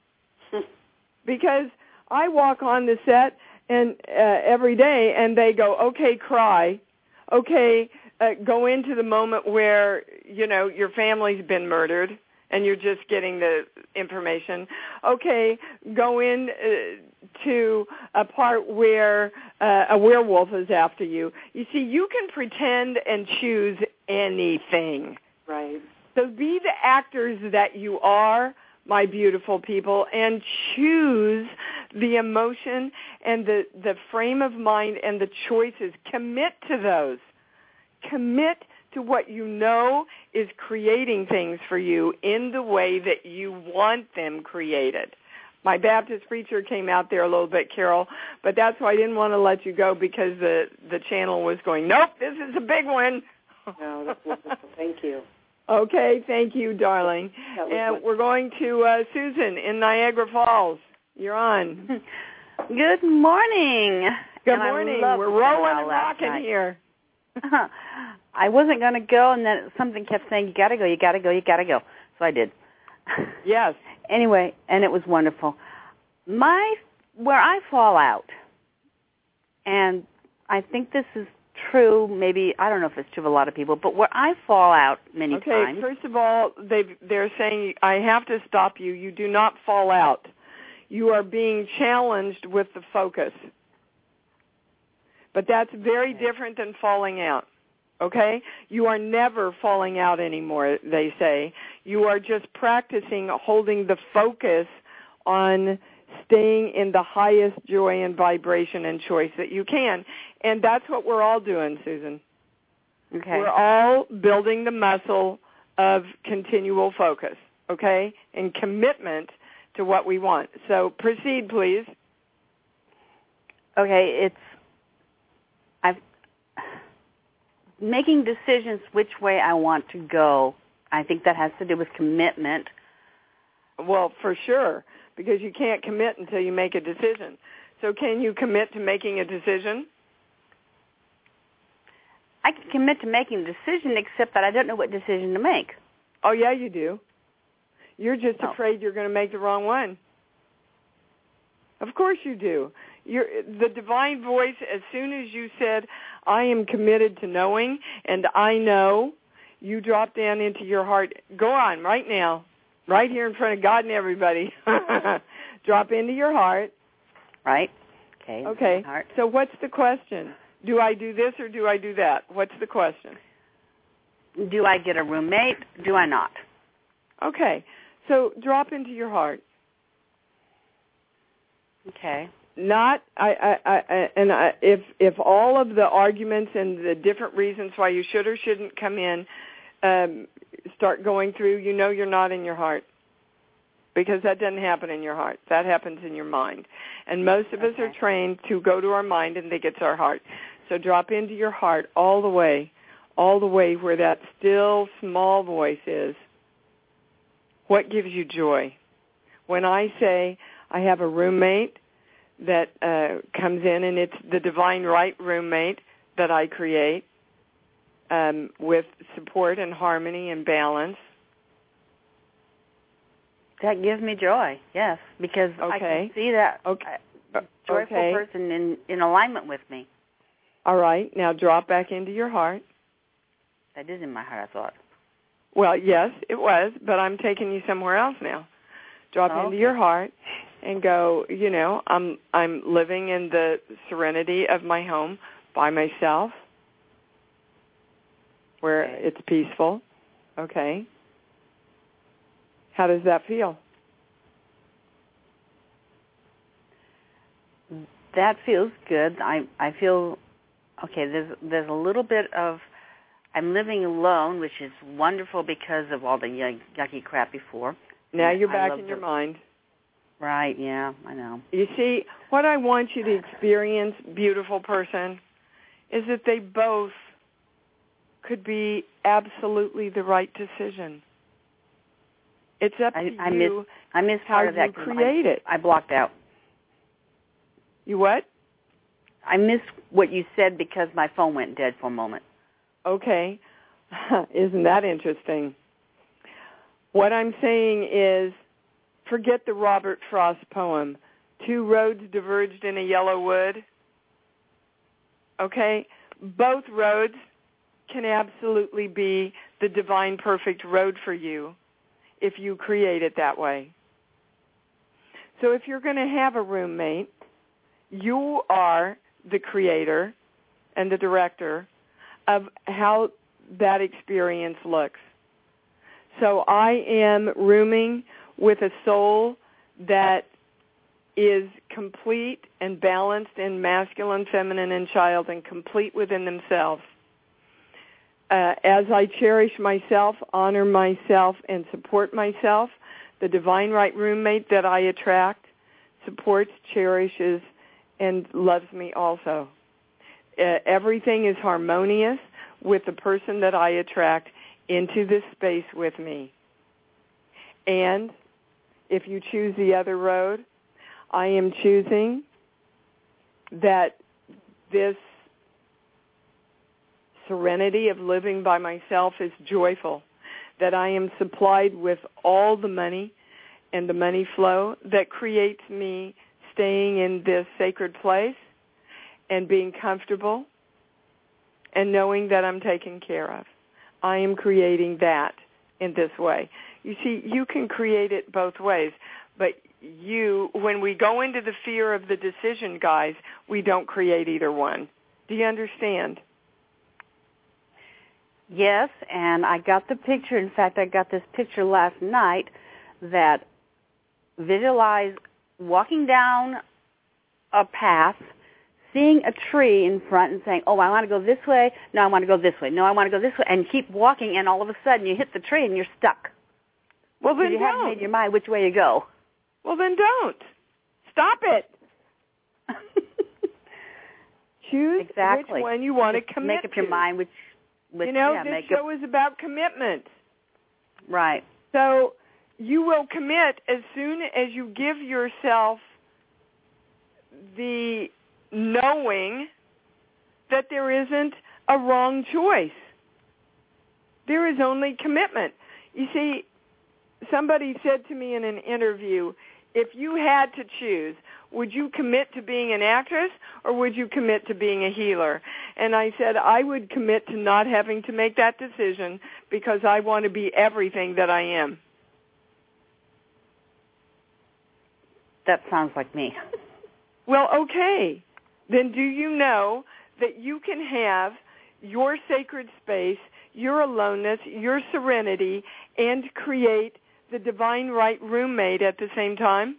Speaker 4: because I walk on the set and uh, every day, and they go, okay, cry, okay, uh, go into the moment where, you know, your family's been murdered and you're just getting the information. Okay, go in uh, to a part where uh, a werewolf is after you. You see, you can pretend and choose anything.
Speaker 10: Right.
Speaker 4: So be the actors that you are, my beautiful people, and choose the emotion and the, the frame of mind and the choices. Commit to those. Commit to what you know is creating things for you in the way that you want them created. My Baptist preacher came out there a little bit, Carol, but that's why I didn't want to let you go, because the, the channel was going, nope, this is a big one.
Speaker 10: No, that's wonderful. Thank you.
Speaker 4: Okay, thank you, darling. And we're going to uh, Susan in Niagara Falls. You're on.
Speaker 11: Good morning.
Speaker 4: Good
Speaker 11: and
Speaker 4: morning. We're rolling and rocking
Speaker 11: night.
Speaker 4: here.
Speaker 11: I wasn't going to go, and then something kept saying, you got to go, you got to go, you got to go. So I did.
Speaker 4: Yes.
Speaker 11: Anyway, and it was wonderful. My, where I fall out, and I think this is true, maybe, I don't know if it's true of a lot of people, but where I fall out many
Speaker 4: okay,
Speaker 11: times.
Speaker 4: Okay, first of all, they they're saying, I have to stop you. You do not fall out. You are being challenged with the focus. But that's very okay. different than falling out, okay? You are never falling out anymore, they say. You are just practicing holding the focus on staying in the highest joy and vibration and choice that you can. And that's what we're all doing, Susan.
Speaker 11: Okay.
Speaker 4: We're all building the muscle of continual focus, okay, and commitment to what we want. So proceed, please.
Speaker 11: Okay, it's I've making decisions which way I want to go. I think that has to do with commitment.
Speaker 4: Well, for sure, because you can't commit until you make a decision. So can you commit to making a decision?
Speaker 11: I can commit to making a decision, except that I don't know what decision to make.
Speaker 4: Oh, yeah, you do. You're just
Speaker 11: oh.
Speaker 4: afraid you're going to make the wrong one. Of course you do. You're, the divine voice, as soon as you said, I am committed to knowing, and I know, you drop down into your heart. Go on right now, right here in front of God and everybody. Drop into your heart.
Speaker 11: Right. Okay.
Speaker 4: Okay.
Speaker 11: Heart.
Speaker 4: So what's the question? Do I do this or do I do that? What's the question?
Speaker 11: Do I get a roommate? Do I not?
Speaker 4: Okay. So drop into your heart.
Speaker 11: Okay.
Speaker 4: Not I, I, I and I, if if all of the arguments and the different reasons why you should or shouldn't come in um, start going through, you know you're not in your heart, because that doesn't happen in your heart. That happens in your mind. And most of
Speaker 11: okay.
Speaker 4: us are trained to go to our mind and think it's our heart. So drop into your heart all the way, all the way where that still small voice is. What gives you joy? When I say I have a roommate that uh, comes in, and it's the divine right roommate that I create um, with support and harmony and balance.
Speaker 11: That gives me joy, yes, because
Speaker 4: okay.
Speaker 11: I can see that
Speaker 4: okay.
Speaker 11: a joyful
Speaker 4: okay.
Speaker 11: person in, in alignment with me.
Speaker 4: All right. Now drop back into your heart.
Speaker 11: That is in my heart, I thought.
Speaker 4: Well, yes, it was, but I'm taking you somewhere else now. Drop
Speaker 11: oh,
Speaker 4: into
Speaker 11: okay.
Speaker 4: your heart and go, you know, I'm I'm living in the serenity of my home by myself where
Speaker 11: okay.
Speaker 4: it's peaceful. Okay. How does that feel?
Speaker 11: That feels good. I I feel okay, there's there's a little bit of I'm living alone, which is wonderful because of all the yucky crap before.
Speaker 4: Now you're
Speaker 11: I
Speaker 4: back in
Speaker 11: the,
Speaker 4: your mind.
Speaker 11: Right, yeah, I know.
Speaker 4: You see, what I want you to experience, beautiful person, is that they both could be absolutely the right decision. It's up
Speaker 11: I,
Speaker 4: to
Speaker 11: I
Speaker 4: you
Speaker 11: miss, I miss
Speaker 4: how
Speaker 11: part of that
Speaker 4: you create
Speaker 11: I,
Speaker 4: it.
Speaker 11: I blocked out.
Speaker 4: You what?
Speaker 11: I missed what you said because my phone went dead for a moment.
Speaker 4: Okay. Isn't that interesting? What I'm saying is, forget the Robert Frost poem, Two Roads Diverged in a Yellow Wood. Okay? Both roads can absolutely be the divine perfect road for you if you create it that way. So if you're going to have a roommate, you are the creator and the director of how that experience looks. So I am rooming with a soul that is complete and balanced in masculine, feminine, and child, and complete within themselves. Uh, as I cherish myself, honor myself, and support myself, the divine right roommate that I attract supports, cherishes, and loves me also. Uh, everything is harmonious with the person that I attract into this space with me. And if you choose the other road, I am choosing that this serenity of living by myself is joyful, that I am supplied with all the money and the money flow that creates me staying in this sacred place and being comfortable and knowing that I'm taken care of. I am creating that in this way. You see, you can create it both ways, but you, when we go into the fear of the decision, guys, we don't create either one. Do you understand?
Speaker 11: Yes, and I got the picture. In fact, I got this picture last night that visualized walking down a path, seeing a tree in front and saying, oh, I want to go this way. No, I want to go this way. No, I want to go this way. And keep walking, and all of a sudden you hit the tree and you're stuck.
Speaker 4: Well, then
Speaker 11: you
Speaker 4: don't.
Speaker 11: haven't made your mind which way you go.
Speaker 4: Well, then don't. Stop it. Choose
Speaker 11: exactly.
Speaker 4: which one you want to commit
Speaker 11: Make up your
Speaker 4: to.
Speaker 11: mind which, which
Speaker 4: you know,
Speaker 11: yeah,
Speaker 4: this
Speaker 11: make
Speaker 4: show
Speaker 11: up.
Speaker 4: is about commitment.
Speaker 11: Right.
Speaker 4: So you will commit as soon as you give yourself the knowing that there isn't a wrong choice. There is only commitment. You see, somebody said to me in an interview, if you had to choose, would you commit to being an actress or would you commit to being a healer? And I said, I would commit to not having to make that decision because I want to be everything that I am.
Speaker 11: That sounds like me.
Speaker 4: Well, okay. Then do you know that you can have your sacred space, your aloneness, your serenity, and create the divine right roommate at the same time?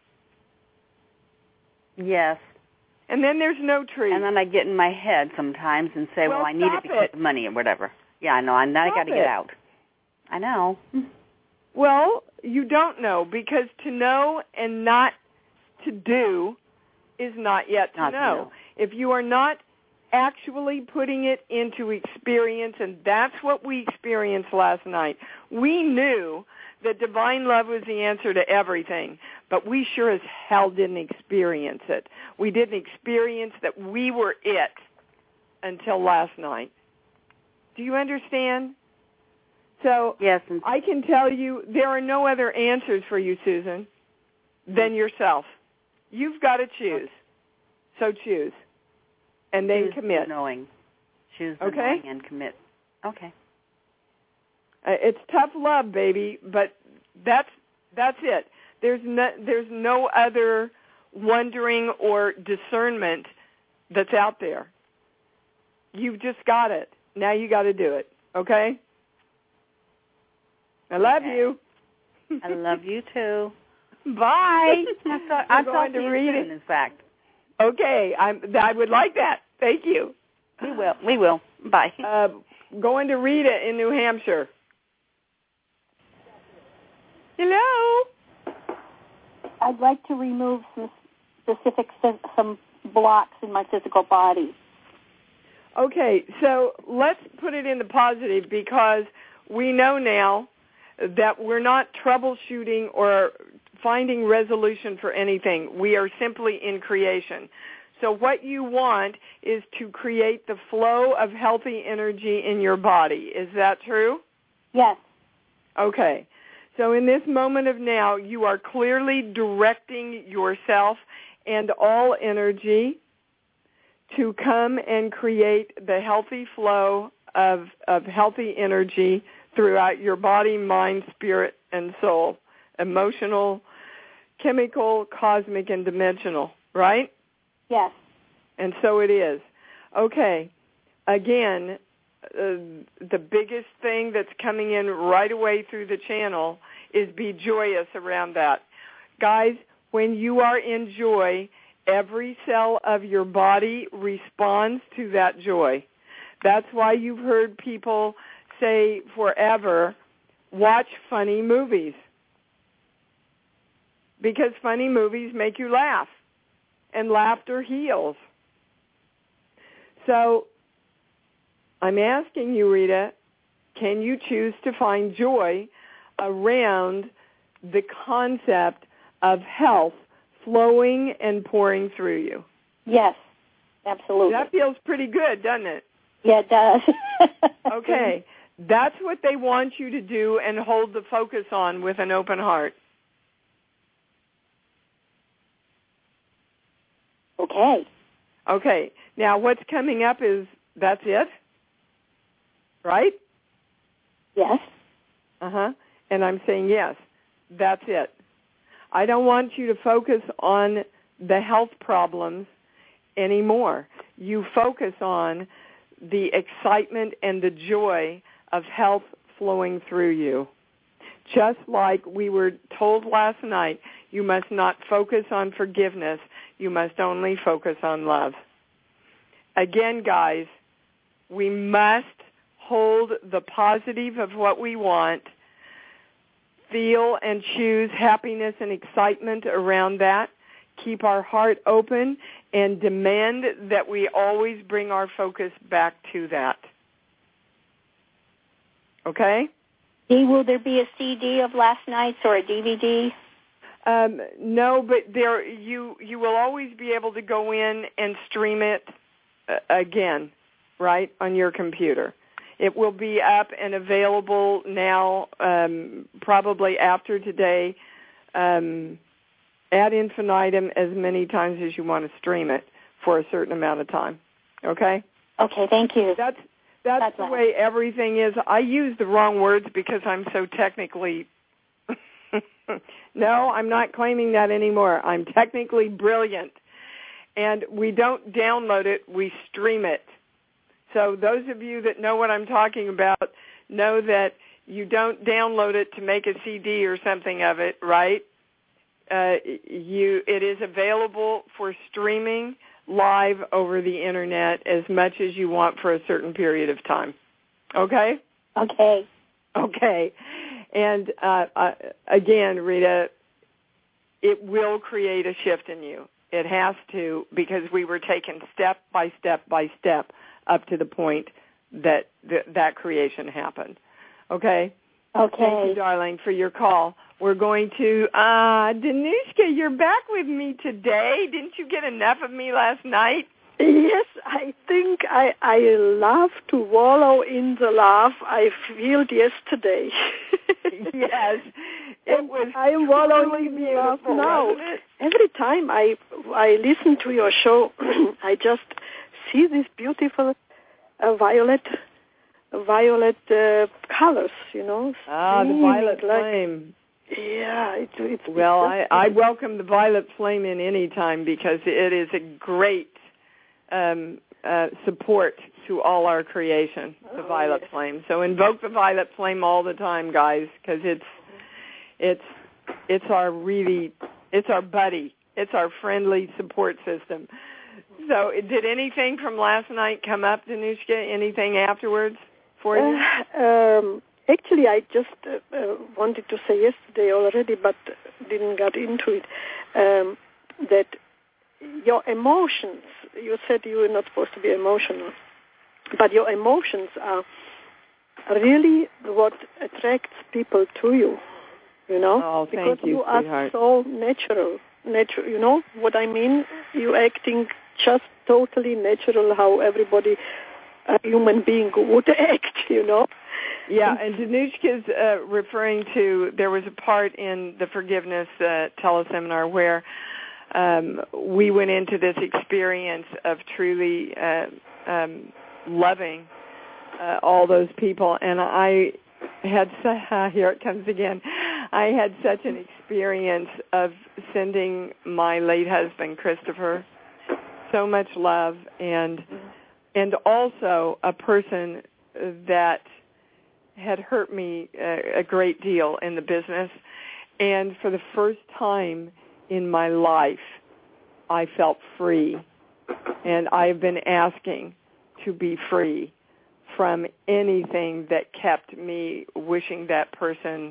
Speaker 11: Yes.
Speaker 4: And then there's no tree.
Speaker 11: And then I get in my head sometimes and say,
Speaker 4: well,
Speaker 11: well I need it to
Speaker 4: it.
Speaker 11: keep the money or whatever. Yeah, I know. I now I got to get out. I know.
Speaker 4: Well, you don't know because to know and not to do is not yet to
Speaker 11: not
Speaker 4: know.
Speaker 11: To know.
Speaker 4: If you are not actually putting it into experience, and that's what we experienced last night. We knew that divine love was the answer to everything, but we sure as hell didn't experience it. We didn't experience that we were it until last night. Do you understand? So
Speaker 11: yes,
Speaker 4: I can tell you there are no other answers for you, Susan, than yourself. You've got to choose. So choose. And then
Speaker 11: choose
Speaker 4: commit.
Speaker 11: The knowing. Choose the
Speaker 4: okay?
Speaker 11: knowing and commit. Okay.
Speaker 4: Uh, it's tough love, baby, but that's that's it. There's no, there's no other wondering or discernment that's out there. You've just got it. Now you got to do it. Okay? I love
Speaker 11: okay.
Speaker 4: you.
Speaker 11: I love you too.
Speaker 4: Bye.
Speaker 11: I'm, so, I'm going to read it. In fact.
Speaker 4: Okay, I'm. I would like that. Thank you.
Speaker 11: We will. We will. Bye.
Speaker 4: Uh, going to Rita in New Hampshire. Hello.
Speaker 12: I'd like to remove some specific some blocks in my physical body.
Speaker 4: Okay, so let's put it in the positive, because we know now that we're not troubleshooting or finding resolution for anything. We are simply in creation. So what you want is to create the flow of healthy energy in your body. Is that true?
Speaker 12: Yes.
Speaker 4: Okay. So in this moment of now, you are clearly directing yourself and all energy to come and create the healthy flow of, of healthy energy throughout your body, mind, spirit, and soul, emotional, chemical, cosmic, and dimensional, right?
Speaker 12: Yes.
Speaker 4: And so it is. Okay. Again, uh, the biggest thing that's coming in right away through the channel is be joyous around that. Guys, when you are in joy, every cell of your body responds to that joy. That's why you've heard people say forever, watch funny movies. Because funny movies make you laugh, and laughter heals. So I'm asking you, Rita, can you choose to find joy around the concept of health flowing and pouring through you?
Speaker 12: Yes, absolutely.
Speaker 4: That feels pretty good, doesn't it?
Speaker 12: Yeah, it does.
Speaker 4: Okay. That's what they want you to do and hold the focus on with an open heart.
Speaker 12: Okay.
Speaker 4: Okay. Now what's coming up is, that's it? Right?
Speaker 12: Yes.
Speaker 4: Uh-huh. And I'm saying yes, that's it. I don't want you to focus on the health problems anymore. You focus on the excitement and the joy of health flowing through you. Just like we were told last night, you must not focus on forgiveness. You must only focus on love. Again, guys, we must hold the positive of what we want, feel and choose happiness and excitement around that, keep our heart open, and demand that we always bring our focus back to that. Okay?
Speaker 12: Will there be a C D of last night's or a D V D?
Speaker 4: Um, no, but there you you will always be able to go in and stream it uh, again, right, on your computer. It will be up and available now, um, probably after today, um, ad infinitum, as many times as you want to stream it for a certain amount of time. Okay?
Speaker 12: Okay, thank you.
Speaker 4: That's that's, that's the nice. way everything is. I use the wrong words because I'm so technically... No, I'm not claiming that anymore. I'm technically brilliant. And we don't download it, we stream it. So those of you that know what I'm talking about know that you don't download it to make a C D or something of it, right? Uh, you, it is available for streaming live over the Internet as much as you want for a certain period of time. Okay?
Speaker 12: Okay.
Speaker 4: Okay. And uh, uh, again, Rita, it will create a shift in you. It has to, because we were taken step by step by step up to the point that th- that creation happened. Okay?
Speaker 12: Okay.
Speaker 4: Thank you, darling, for your call. We're going to, uh, Danushka, you're back with me today. Didn't you get enough of me last night?
Speaker 13: Yes, I think I I love to wallow in the laugh I felt yesterday.
Speaker 4: Yes, it was.
Speaker 13: I am wallowing in the laugh now. Every time I I listen to your show, I just see these beautiful uh, violet violet uh, colors. You know.
Speaker 4: Ah, the violet
Speaker 13: like,
Speaker 4: flame.
Speaker 13: Yeah, it, it's
Speaker 4: well.
Speaker 13: It's
Speaker 4: I I welcome the violet flame in any time because it is a great. Um, uh, support to all our creation, the oh, violet yes. flame. So invoke the violet flame all the time, guys, because it's it's it's our really it's our buddy, it's our friendly support system. So, did anything from last night come up, Danushka? Anything afterwards for you?
Speaker 13: Uh, um, actually, I just uh, uh, wanted to say yesterday already, but didn't get into it. Um, that your emotions. You said you were not supposed to be emotional, but your emotions are really what attracts people to you, you know?
Speaker 4: Oh, thank
Speaker 13: because
Speaker 4: you,
Speaker 13: you
Speaker 4: sweetheart.
Speaker 13: are so natural, natural, you know what I mean? You acting just totally natural how everybody, a human being would act, you know?
Speaker 4: Yeah, and Danushka's uh, referring to, there was a part in the Forgiveness uh, teleseminar where Um, we went into this experience of truly uh, um, loving uh, all those people, and I had, uh, here it comes again, I had such an experience of sending my late husband, Christopher, so much love, and and also a person that had hurt me a, a great deal in the business, and for the first time in my life, I felt free, and I've been asking to be free from anything that kept me wishing that person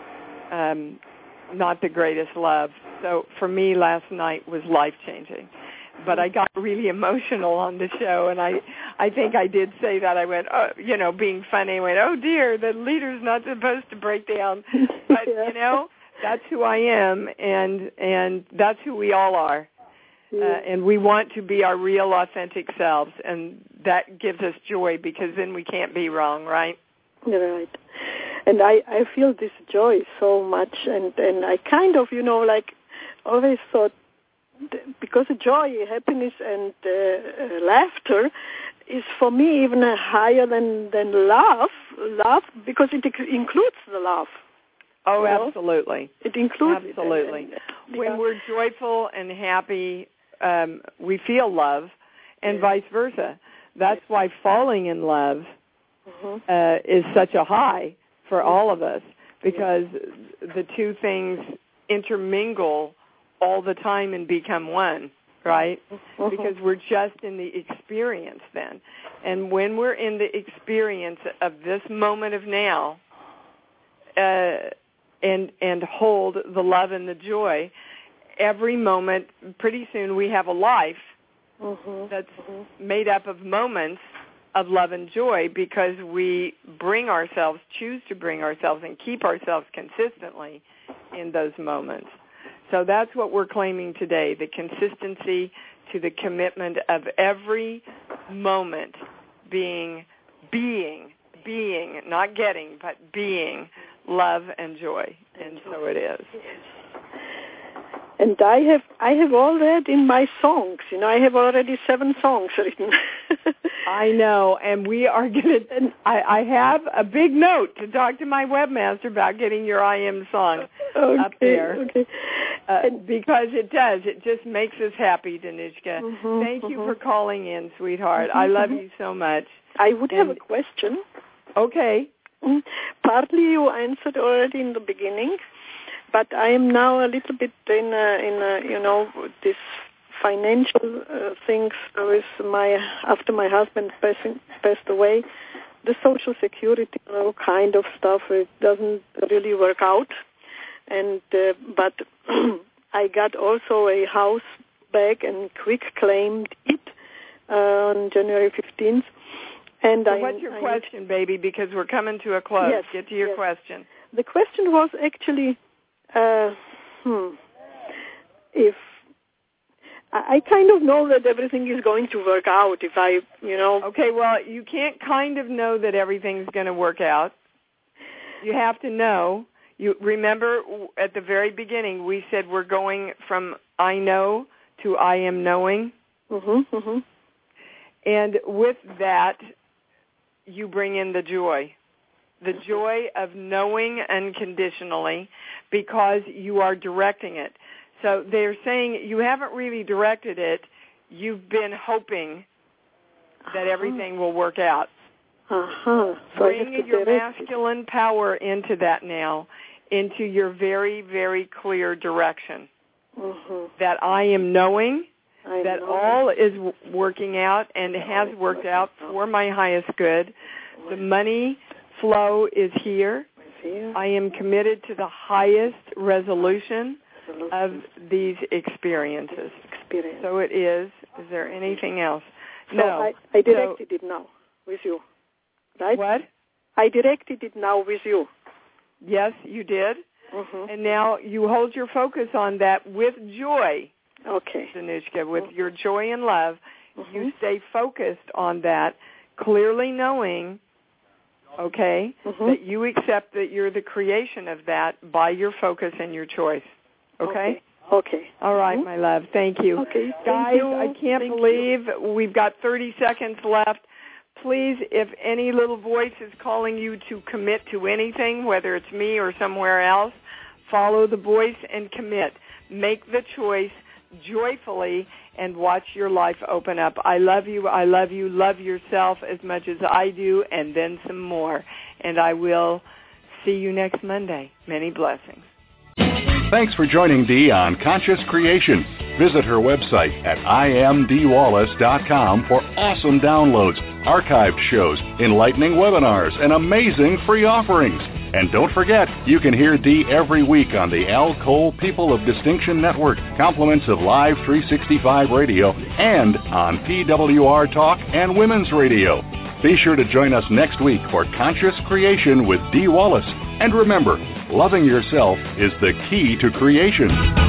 Speaker 4: um, not the greatest love. So for me, last night was life-changing. But I got really emotional on the show, and I, I think I did say that. I went, oh, you know, being funny, I went, oh, dear, the leader's not supposed to break down. But, yeah. you know, that's who I am, and and that's who we all are. Uh, and we want to be our real, authentic selves, and that gives us joy because then we can't be wrong, right?
Speaker 13: Right. And I, I feel this joy so much, and, and I kind of, you know, like always thought, because joy, happiness, and uh, uh, laughter is for me even higher than, than love, love, because it includes the love.
Speaker 4: Oh,
Speaker 13: you know?
Speaker 4: Absolutely.
Speaker 13: It includes
Speaker 4: Absolutely.
Speaker 13: It. And,
Speaker 4: when
Speaker 13: yeah.
Speaker 4: we're joyful and happy, um, we feel love, and
Speaker 13: yeah.
Speaker 4: vice versa. That's
Speaker 13: yeah.
Speaker 4: why falling in love
Speaker 13: mm-hmm.
Speaker 4: uh, is such a high for mm-hmm. all of us, because yeah. the two things intermingle all the time and become one, right?
Speaker 13: Mm-hmm.
Speaker 4: Because we're just in the experience then. And when we're in the experience of this moment of now, uh, and and hold the love and the joy, every moment, pretty soon we have a life
Speaker 13: mm-hmm.
Speaker 4: that's
Speaker 13: mm-hmm.
Speaker 4: made up of moments of love and joy, because we bring ourselves, choose to bring ourselves and keep ourselves consistently in those moments. So that's what we're claiming today, the consistency to the commitment of every moment being, being, being, not getting, but being love and joy. And so it is.
Speaker 13: And I have I have all that in my songs. You know, I have already seven songs written.
Speaker 4: I know, and we are going to, I, I have a big note to talk to my webmaster about getting your I Am song
Speaker 13: okay,
Speaker 4: up there.
Speaker 13: Okay.
Speaker 4: Uh, because it does. It just makes us happy, Danushka.
Speaker 13: Mm-hmm,
Speaker 4: Thank you
Speaker 13: mm-hmm.
Speaker 4: for calling in, sweetheart.
Speaker 13: Mm-hmm,
Speaker 4: I love
Speaker 13: mm-hmm.
Speaker 4: you so much.
Speaker 13: I would
Speaker 4: and,
Speaker 13: have a question.
Speaker 4: Okay.
Speaker 13: Mm, partly you answered already in the beginning, but I am now a little bit in a, in a, you know, this financial uh, things with my, after my husband passing, passed away, the Social Security, you know, kind of stuff, it doesn't really work out. And uh, but I got also a house back and quick claimed it uh, on January fifteenth. And
Speaker 2: so
Speaker 13: I,
Speaker 2: what's your
Speaker 13: I,
Speaker 2: question, baby? Because we're coming to a close.
Speaker 13: Yes,
Speaker 2: Get to your
Speaker 13: yes.
Speaker 2: question.
Speaker 13: The question was actually, uh, hmm, if I, I kind of know that everything is going to work out. If I, you know.
Speaker 2: Okay, well, you can't kind of know that everything's going to work out. You have to know. You remember at the very beginning we said we're going from I know to I am knowing.
Speaker 13: Mm-hmm, mm-hmm.
Speaker 2: And with that, you bring in the joy. The joy of knowing unconditionally because you are directing it. So they're saying you haven't really directed it. You've been hoping that uh-huh. everything will work out.
Speaker 13: Uh-huh. So
Speaker 2: Bring your masculine power into that now, into your very, very clear direction.
Speaker 13: Mm-hmm.
Speaker 2: That I am knowing
Speaker 13: I
Speaker 2: that
Speaker 13: know.
Speaker 2: all is working out and has worked out for my highest good. The money flow is here. I am committed to the highest resolution of these experiences.
Speaker 13: Experience.
Speaker 2: So it is. Is there anything else?
Speaker 13: So
Speaker 2: no.
Speaker 13: I, I directed
Speaker 2: so,
Speaker 13: it now with you, right?
Speaker 2: What?
Speaker 13: I directed it now with you.
Speaker 2: Yes, you did.
Speaker 13: Mm-hmm.
Speaker 2: And now you hold your focus on that with joy.
Speaker 13: Okay.
Speaker 2: Danushka, with mm-hmm. your joy and love,
Speaker 13: mm-hmm.
Speaker 2: you stay focused on that, clearly knowing, okay,
Speaker 13: mm-hmm.
Speaker 2: that you accept that you're the creation of that by your focus and your choice. Okay?
Speaker 13: Okay. okay.
Speaker 2: All right,
Speaker 13: mm-hmm.
Speaker 2: my love. Thank you.
Speaker 13: Okay.
Speaker 2: Guys,
Speaker 13: Thank you.
Speaker 2: I can't
Speaker 13: Thank
Speaker 2: believe
Speaker 13: you.
Speaker 2: we've got thirty seconds left. Please, if any little voice is calling you to commit to anything, whether it's me or somewhere else, follow the voice and commit. Make the choice joyfully and watch your life open up. I love you. I love you. Love yourself as much as I do, and then some more. And I will see you next Monday. Many blessings.
Speaker 3: Thanks for joining Dee on Conscious Creation. Visit her website at I am dee wallace dot com for awesome downloads, archived shows, enlightening webinars, and amazing free offerings. And don't forget, you can hear Dee every week on the Al Cole People of Distinction Network, compliments of Live three sixty-five Radio, and on P W R Talk and Women's Radio. Be sure to join us next week for Conscious Creation with Dee Wallace. And remember, loving yourself is the key to creation.